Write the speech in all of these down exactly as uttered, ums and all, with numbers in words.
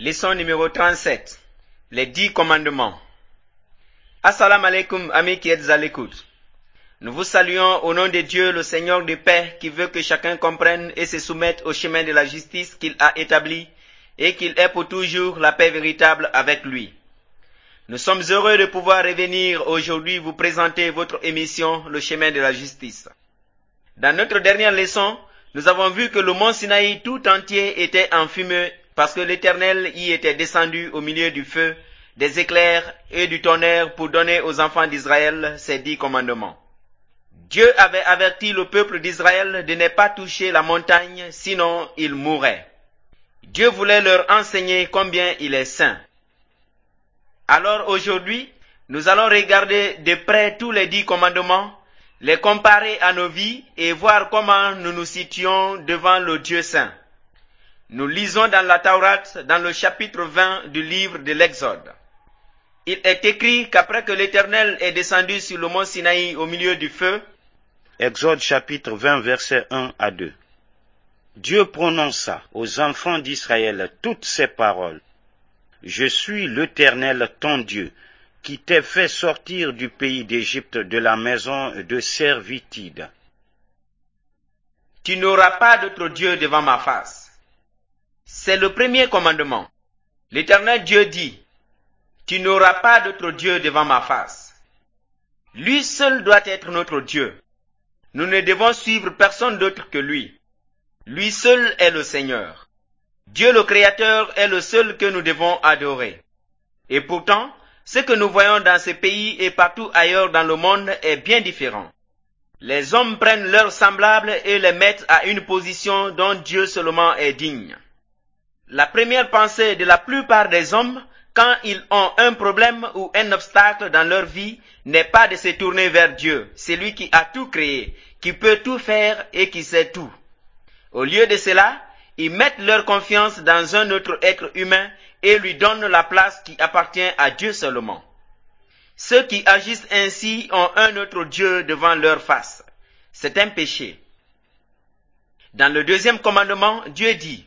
Leçon numéro trente-sept. Les dix commandements. Assalamu alaikum, amis qui êtes à l'écoute. Nous vous saluons au nom de Dieu, le Seigneur de paix, qui veut que chacun comprenne et se soumette au chemin de la justice qu'il a établi et qu'il ait pour toujours la paix véritable avec lui. Nous sommes heureux de pouvoir revenir aujourd'hui vous présenter votre émission, Le chemin de la justice. Dans notre dernière leçon, nous avons vu que le mont Sinaï tout entier était en fumée parce que l'Éternel y était descendu au milieu du feu, des éclairs et du tonnerre pour donner aux enfants d'Israël ses dix commandements. Dieu avait averti le peuple d'Israël de ne pas toucher la montagne, sinon ils mourraient. Dieu voulait leur enseigner combien il est saint. Alors aujourd'hui, nous allons regarder de près tous les dix commandements, les comparer à nos vies et voir comment nous nous situons devant le Dieu saint. Nous lisons dans la Taurate, dans le chapitre vingt du livre de l'Exode. Il est écrit qu'après que l'Éternel est descendu sur le mont Sinaï au milieu du feu, Exode chapitre vingt, versets un à deux. Dieu prononça aux enfants d'Israël toutes ces paroles. Je suis l'Éternel ton Dieu, qui t'ai fait sortir du pays d'Égypte de la maison de servitude. Tu n'auras pas d'autre Dieu devant ma face. C'est le premier commandement. L'Éternel Dieu dit, tu n'auras pas d'autre Dieu devant ma face. Lui seul doit être notre Dieu. Nous ne devons suivre personne d'autre que lui. Lui seul est le Seigneur. Dieu le Créateur est le seul que nous devons adorer. Et pourtant, ce que nous voyons dans ce pays et partout ailleurs dans le monde est bien différent. Les hommes prennent leurs semblables et les mettent à une position dont Dieu seulement est digne. La première pensée de la plupart des hommes, quand ils ont un problème ou un obstacle dans leur vie, n'est pas de se tourner vers Dieu, celui qui a tout créé, qui peut tout faire et qui sait tout. Au lieu de cela, ils mettent leur confiance dans un autre être humain et lui donnent la place qui appartient à Dieu seulement. Ceux qui agissent ainsi ont un autre Dieu devant leur face. C'est un péché. Dans le deuxième commandement, Dieu dit,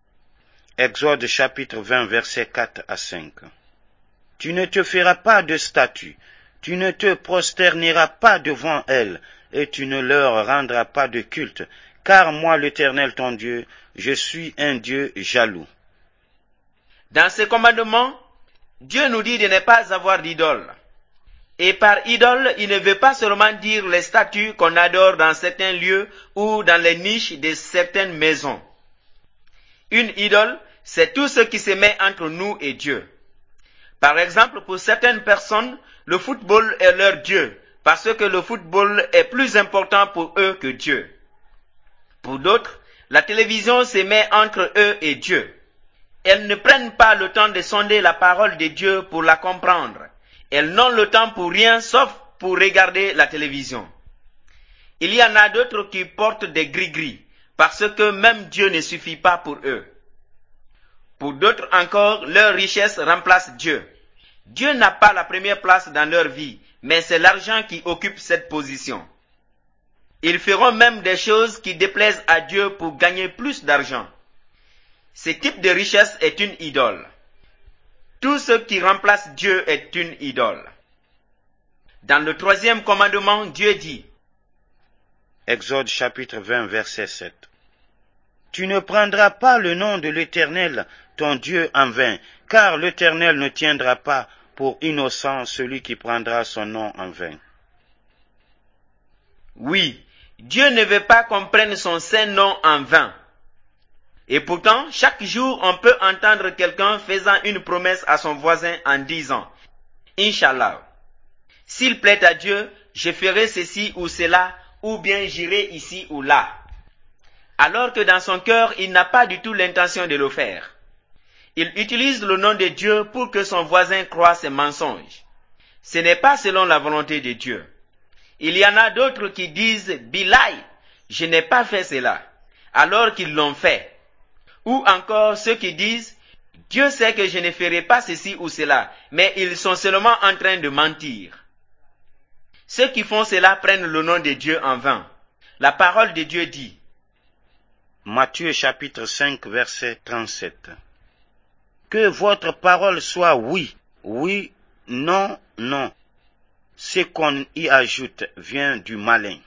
Exode chapitre vingt, versets quatre à cinq. Tu ne te feras pas de statue, tu ne te prosterneras pas devant elles, et tu ne leur rendras pas de culte, car moi l'Éternel ton Dieu, je suis un Dieu jaloux. Dans ce commandement, Dieu nous dit de ne pas avoir d'idole. Et par idole, il ne veut pas seulement dire les statues qu'on adore dans certains lieux ou dans les niches de certaines maisons. Une idole, c'est tout ce qui se met entre nous et Dieu. Par exemple, pour certaines personnes, le football est leur Dieu, parce que le football est plus important pour eux que Dieu. Pour d'autres, la télévision se met entre eux et Dieu. Elles ne prennent pas le temps de sonder la parole de Dieu pour la comprendre. Elles n'ont le temps pour rien sauf pour regarder la télévision. Il y en a d'autres qui portent des gris-gris, parce que même Dieu ne suffit pas pour eux. Pour d'autres encore, leur richesse remplace Dieu. Dieu n'a pas la première place dans leur vie, mais c'est l'argent qui occupe cette position. Ils feront même des choses qui déplaisent à Dieu pour gagner plus d'argent. Ce type de richesse est une idole. Tout ce qui remplace Dieu est une idole. Dans le troisième commandement, Dieu dit, Exode chapitre vingt, verset sept. Tu ne prendras pas le nom de l'Éternel, ton Dieu, en vain, car l'Éternel ne tiendra pas pour innocent celui qui prendra son nom en vain. Oui, Dieu ne veut pas qu'on prenne son saint nom en vain. Et pourtant, chaque jour, on peut entendre quelqu'un faisant une promesse à son voisin en disant, Inch'Allah, s'il plaît à Dieu, je ferai ceci ou cela, ou bien j'irai ici ou là. Alors que dans son cœur, il n'a pas du tout l'intention de le faire. Il utilise le nom de Dieu pour que son voisin croie ses mensonges. Ce n'est pas selon la volonté de Dieu. Il y en a d'autres qui disent, Bilaï, je n'ai pas fait cela, alors qu'ils l'ont fait. Ou encore ceux qui disent, Dieu sait que je ne ferai pas ceci ou cela, mais ils sont seulement en train de mentir. Ceux qui font cela prennent le nom de Dieu en vain. La parole de Dieu dit, Matthieu chapitre cinq, verset trente-sept. Que votre parole soit oui, oui, non, non. Ce qu'on y ajoute vient du malin.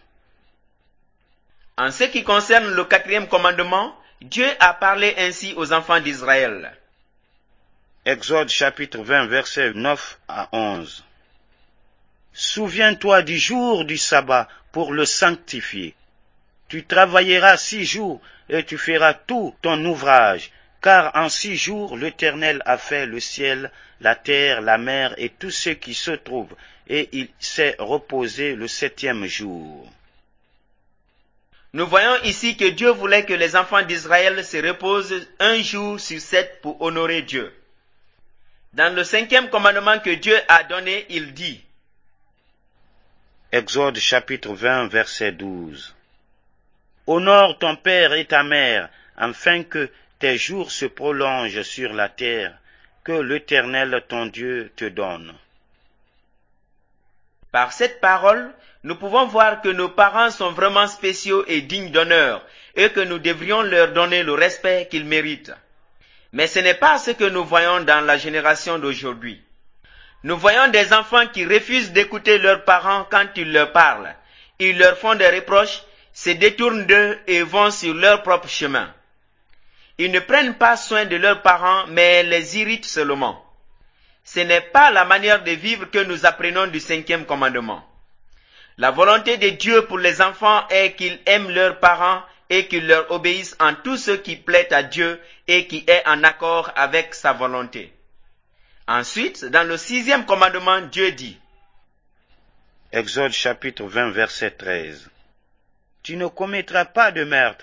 En ce qui concerne le quatrième commandement, Dieu a parlé ainsi aux enfants d'Israël. Exode chapitre vingt, versets neuf à onze. Souviens-toi du jour du sabbat pour le sanctifier. Tu travailleras six jours et tu feras tout ton ouvrage, car en six jours l'Éternel a fait le ciel, la terre, la mer et tout ce qui se trouve, et il s'est reposé le septième jour. Nous voyons ici que Dieu voulait que les enfants d'Israël se reposent un jour sur sept pour honorer Dieu. Dans le cinquième commandement que Dieu a donné, il dit, Exode chapitre vingt, verset douze. Honore ton père et ta mère, afin que tes jours se prolongent sur la terre, que l'Éternel ton Dieu te donne. Par cette parole, nous pouvons voir que nos parents sont vraiment spéciaux et dignes d'honneur, et que nous devrions leur donner le respect qu'ils méritent. Mais ce n'est pas ce que nous voyons dans la génération d'aujourd'hui. Nous voyons des enfants qui refusent d'écouter leurs parents quand ils leur parlent. Ils leur font des reproches, se détournent d'eux et vont sur leur propre chemin. Ils ne prennent pas soin de leurs parents, mais les irritent seulement. Ce n'est pas la manière de vivre que nous apprenons du cinquième commandement. La volonté de Dieu pour les enfants est qu'ils aiment leurs parents et qu'ils leur obéissent en tout ce qui plaît à Dieu et qui est en accord avec sa volonté. Ensuite, dans le sixième commandement, Dieu dit, Exode chapitre vingt, verset treize. Tu ne commettras pas de meurtre.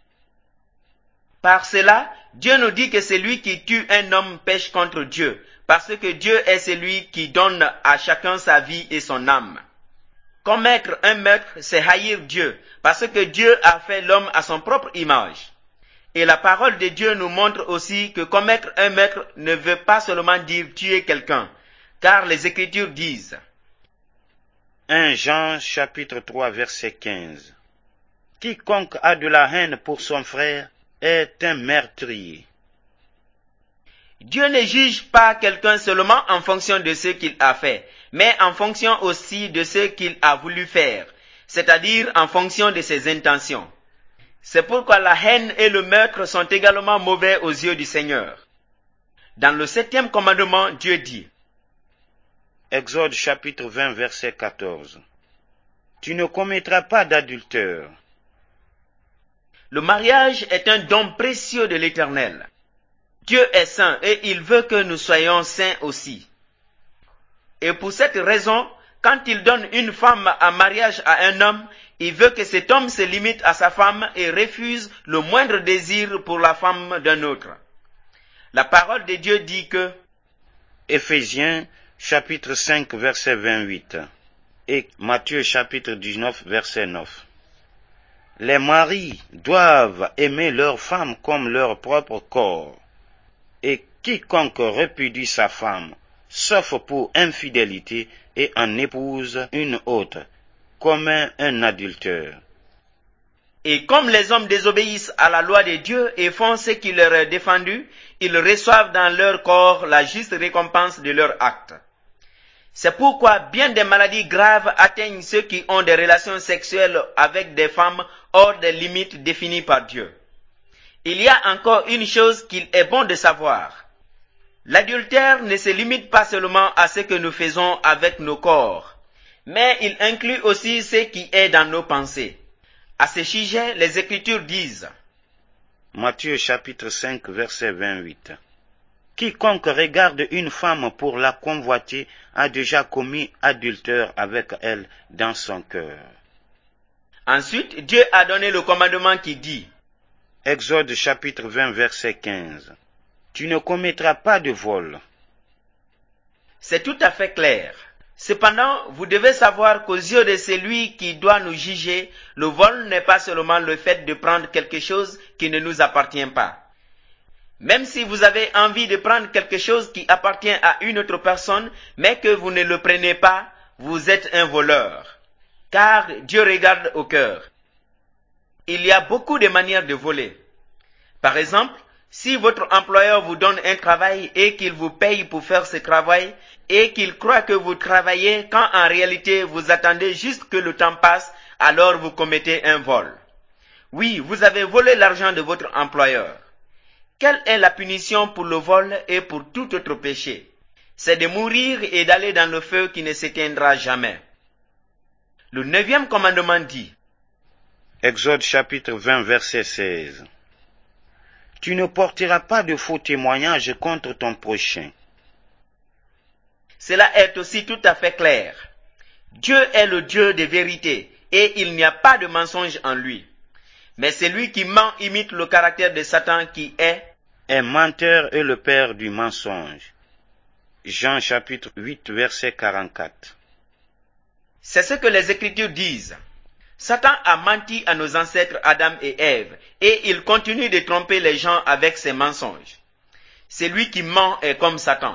Par cela, Dieu nous dit que celui qui tue un homme pêche contre Dieu, parce que Dieu est celui qui donne à chacun sa vie et son âme. Commettre un meurtre, c'est haïr Dieu, parce que Dieu a fait l'homme à son propre image. Et la parole de Dieu nous montre aussi que commettre un meurtre ne veut pas seulement dire tuer quelqu'un, car les Écritures disent. premier Jean chapitre trois, verset quinze. Quiconque a de la haine pour son frère est un meurtrier. Dieu ne juge pas quelqu'un seulement en fonction de ce qu'il a fait, mais en fonction aussi de ce qu'il a voulu faire, c'est-à-dire en fonction de ses intentions. C'est pourquoi la haine et le meurtre sont également mauvais aux yeux du Seigneur. Dans le septième commandement, Dieu dit, Exode chapitre vingt, verset quatorze. Tu ne commettras pas d'adultère. Le mariage est un don précieux de l'Éternel. Dieu est saint et il veut que nous soyons saints aussi. Et pour cette raison, quand il donne une femme en mariage à un homme, il veut que cet homme se limite à sa femme et refuse le moindre désir pour la femme d'un autre. La parole de Dieu dit que Éphésiens chapitre cinq, verset vingt-huit et Matthieu chapitre dix-neuf, verset neuf. Les maris doivent aimer leur femme comme leur propre corps. Et quiconque répudie sa femme, sauf pour infidélité, et en épouse une autre, commet un adultère. Et comme les hommes désobéissent à la loi de Dieu et font ce qui leur est défendu, ils reçoivent dans leur corps la juste récompense de leur acte. C'est pourquoi bien des maladies graves atteignent ceux qui ont des relations sexuelles avec des femmes hors des limites définies par Dieu. Il y a encore une chose qu'il est bon de savoir. L'adultère ne se limite pas seulement à ce que nous faisons avec nos corps, mais il inclut aussi ce qui est dans nos pensées. À ce sujet, les Écritures disent Matthieu chapitre cinq, verset vingt-huit. Quiconque regarde une femme pour la convoiter a déjà commis adultère avec elle dans son cœur. Ensuite, Dieu a donné le commandement qui dit Exode chapitre vingt, verset quinze. Tu ne commettras pas de vol. C'est tout à fait clair. Cependant, vous devez savoir qu'aux yeux de celui qui doit nous juger, le vol n'est pas seulement le fait de prendre quelque chose qui ne nous appartient pas. Même si vous avez envie de prendre quelque chose qui appartient à une autre personne, mais que vous ne le prenez pas, vous êtes un voleur. Car Dieu regarde au cœur. Il y a beaucoup de manières de voler. Par exemple, Si votre employeur vous donne un travail et qu'il vous paye pour faire ce travail et qu'il croit que vous travaillez quand en réalité vous attendez juste que le temps passe, alors vous commettez un vol. Oui, vous avez volé l'argent de votre employeur. Quelle est la punition pour le vol et pour tout autre péché? C'est de mourir et d'aller dans le feu qui ne s'éteindra jamais. Le neuvième commandement dit, Exode chapitre vingt, verset seize. Tu ne porteras pas de faux témoignages contre ton prochain. Cela est aussi tout à fait clair. Dieu est le Dieu de vérité et il n'y a pas de mensonge en lui. Mais celui qui ment imite le caractère de Satan qui est est menteur et le père du mensonge. Jean chapitre huit, verset quarante-quatre. C'est ce que les Écritures disent. Satan a menti à nos ancêtres Adam et Ève, et il continue de tromper les gens avec ses mensonges. Celui qui ment est comme Satan.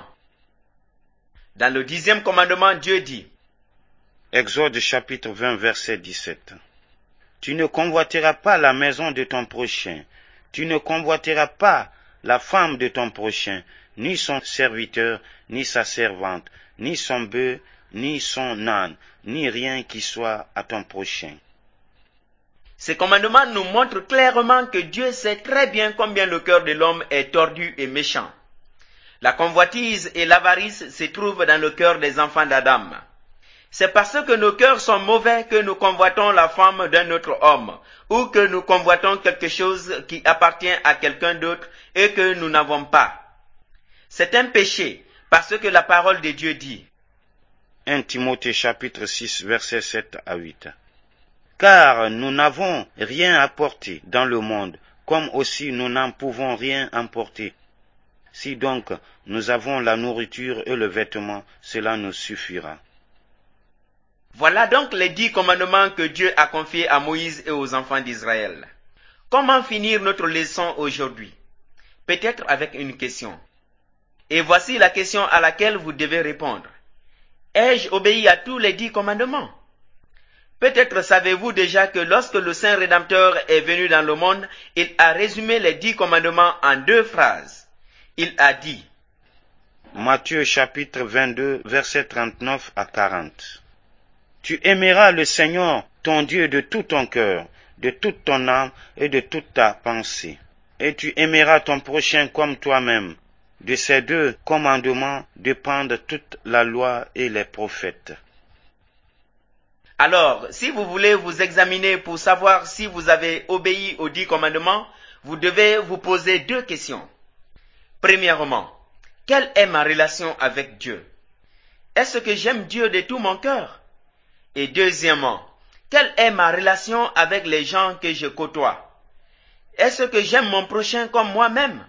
Dans le dixième commandement, Dieu dit, Exode chapitre vingt, verset dix-sept. Tu ne convoiteras pas la maison de ton prochain, tu ne convoiteras pas la femme de ton prochain, ni son serviteur, ni sa servante, ni son bœuf, ni son âne, ni rien qui soit à ton prochain. Ce commandement nous montre clairement que Dieu sait très bien combien le cœur de l'homme est tordu et méchant. La convoitise et l'avarice se trouvent dans le cœur des enfants d'Adam. C'est parce que nos cœurs sont mauvais que nous convoitons la femme d'un autre homme, ou que nous convoitons quelque chose qui appartient à quelqu'un d'autre et que nous n'avons pas. C'est un péché, parce que la parole de Dieu dit. un Timothée chapitre six, versets sept à huit. Car nous n'avons rien apporté dans le monde, comme aussi nous n'en pouvons rien emporter. Si donc nous avons la nourriture et le vêtement, cela nous suffira. Voilà donc les dix commandements que Dieu a confiés à Moïse et aux enfants d'Israël. Comment finir notre leçon aujourd'hui? Peut-être avec une question. Et voici la question à laquelle vous devez répondre. Ai-je obéi à tous les dix commandements? Peut-être savez-vous déjà que lorsque le Saint Rédempteur est venu dans le monde, il a résumé les dix commandements en deux phrases. Il a dit, Matthieu chapitre vingt-deux, versets trente-neuf à quarante. Tu aimeras le Seigneur, ton Dieu, de tout ton cœur, de toute ton âme et de toute ta pensée. Et tu aimeras ton prochain comme toi-même. De ces deux commandements dépendent toute la loi et les prophètes. Alors, si vous voulez vous examiner pour savoir si vous avez obéi aux dix commandements, vous devez vous poser deux questions. Premièrement, quelle est ma relation avec Dieu? Est-ce que j'aime Dieu de tout mon cœur? Et deuxièmement, quelle est ma relation avec les gens que je côtoie? Est-ce que j'aime mon prochain comme moi-même?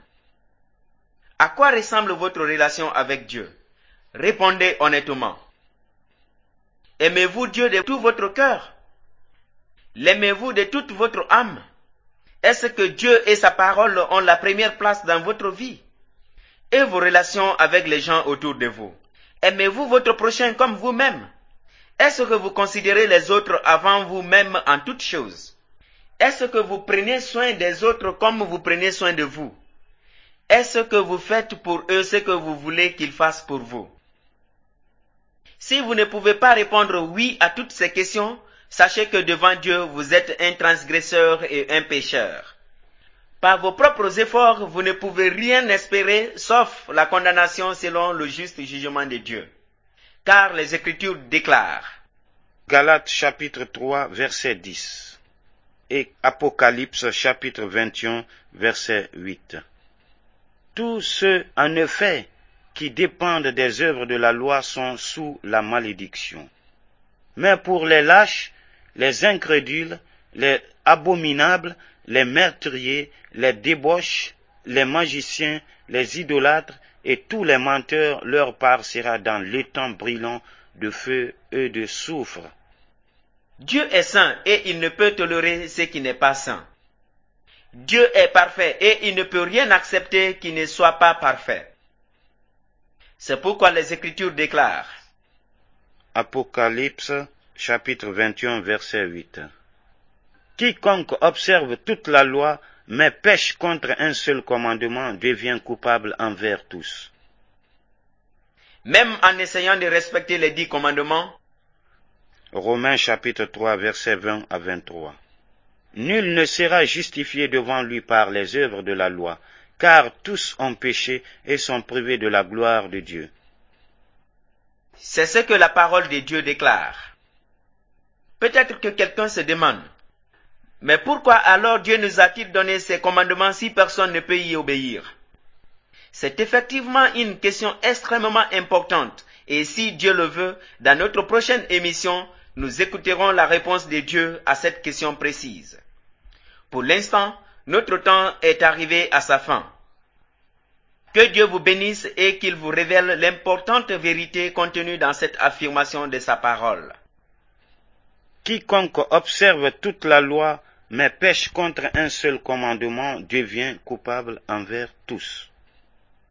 À quoi ressemble votre relation avec Dieu? Répondez honnêtement. Aimez-vous Dieu de tout votre cœur? L'aimez-vous de toute votre âme? Est-ce que Dieu et sa parole ont la première place dans votre vie? Et vos relations avec les gens autour de vous? Aimez-vous votre prochain comme vous-même? Est-ce que vous considérez les autres avant vous-même en toutes choses? Est-ce que vous prenez soin des autres comme vous prenez soin de vous? Est-ce que vous faites pour eux ce que vous voulez qu'ils fassent pour vous? Si vous ne pouvez pas répondre oui à toutes ces questions, sachez que devant Dieu, vous êtes un transgresseur et un pécheur. Par vos propres efforts, vous ne pouvez rien espérer sauf la condamnation selon le juste jugement de Dieu. Car les Écritures déclarent. Galates chapitre trois, verset dix. Et Apocalypse chapitre vingt et un, verset huit. Tous ceux, en effet, qui dépendent des œuvres de la loi sont sous la malédiction. Mais pour les lâches, les incrédules, les abominables, les meurtriers, les débauches, les magiciens, les idolâtres et tous les menteurs, leur part sera dans l'étang brûlant de feu et de soufre. Dieu est saint et il ne peut tolérer ce qui n'est pas saint. Dieu est parfait et il ne peut rien accepter qui ne soit pas parfait. C'est pourquoi les Écritures déclarent. Apocalypse chapitre vingt et un verset huit. Quiconque observe toute la loi mais pêche contre un seul commandement, devient coupable envers tous. Même en essayant de respecter les dix commandements, Romains chapitre trois, versets vingt à vingt-trois. Nul ne sera justifié devant lui par les œuvres de la loi, car tous ont péché et sont privés de la gloire de Dieu. C'est ce que la parole de Dieu déclare. Peut-être que quelqu'un se demande, mais pourquoi alors Dieu nous a-t-il donné ces commandements si personne ne peut y obéir? C'est effectivement une question extrêmement importante et si Dieu le veut, dans notre prochaine émission, nous écouterons la réponse de Dieu à cette question précise. Pour l'instant, notre temps est arrivé à sa fin. Que Dieu vous bénisse et qu'il vous révèle l'importante vérité contenue dans cette affirmation de sa parole. Quiconque observe toute la loi, mais pêche contre un seul commandement, devient coupable envers tous.